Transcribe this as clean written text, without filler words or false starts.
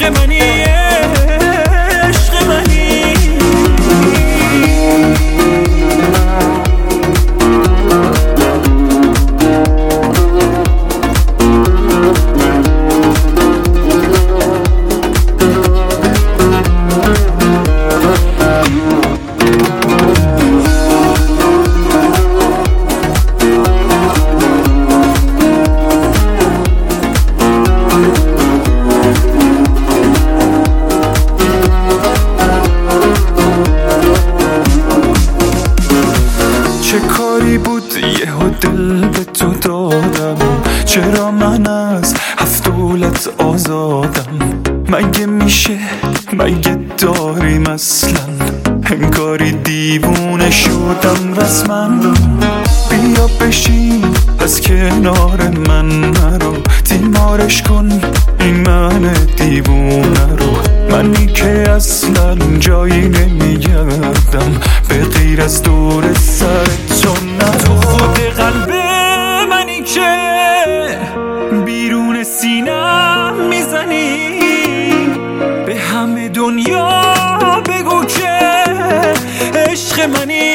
منی عشق منی. چه کاری بود یهو دل به تو دادم، چرا من از هفت دولت آزادم؟ مگه میشه، مگه داریم اصلا؟ انگاری دیوونه شدم رسما. بیا بشین از کنار من نرو، تیمارش کن این من دیوونه رو. منی که اصلا جایی نمیگردم به غیر از دور سر تو. نه تو خود قلب منی که بیرون سینم میزنی، به همه دنیا بگو که عشق منی.